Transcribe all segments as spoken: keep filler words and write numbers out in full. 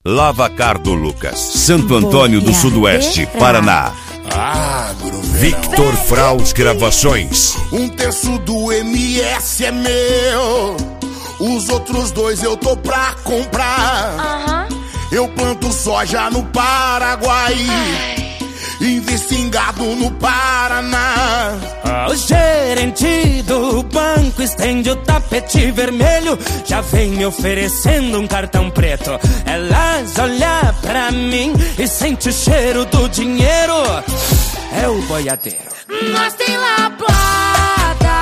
Lavacar do Lucas, Santo Antônio do Sudoeste, Paraná. Agro Victor Fraus Gravações. Um terço do M S é meu, os outros dois eu tô pra comprar. Uhum. Eu planto soja no Paraguai, invisto em gado no Paraná. O gerente do banco estende o tapete vermelho, já vem me oferecendo um cartão preto. Elas olham pra mim e sente o cheiro do dinheiro. É o boiadeiro. Nós tem lá plata,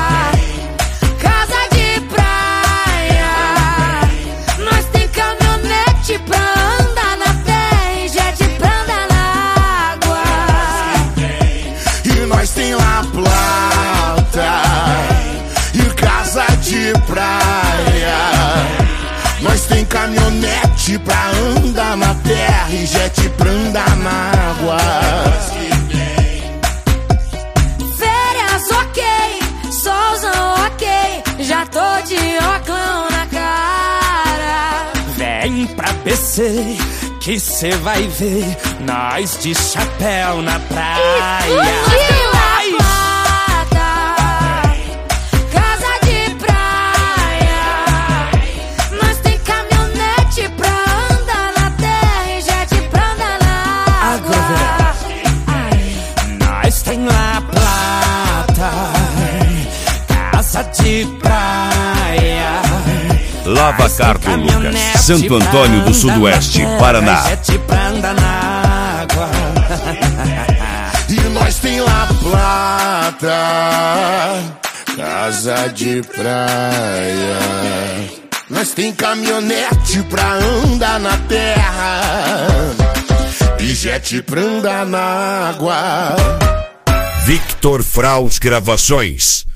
casa de praia. Nós tem caminhonete pra andar na terra e jet pra andar na água. E nós tem lá plata e casa de praia. Nós tem caminhonete pra andar na terra e jet pra andar na água. Férias ok, solzão ok, já tô de óculos na cara. Vem pra B C que cê vai ver nós de chapéu na praia. Nós tem lá plata, casa de praia. Nós tem caminhonete pra andar na terra e jet pra andar na água. Nós tem lá plata, casa de praia. Lavacar do Lucas, Santo Antônio do Sudoeste, Paraná. Jet pra andar na água. E nós tem lá plata, casa de praia. Nós tem caminhonete pra andar na terra e jet pra andar na água. Victor Fraus Gravações.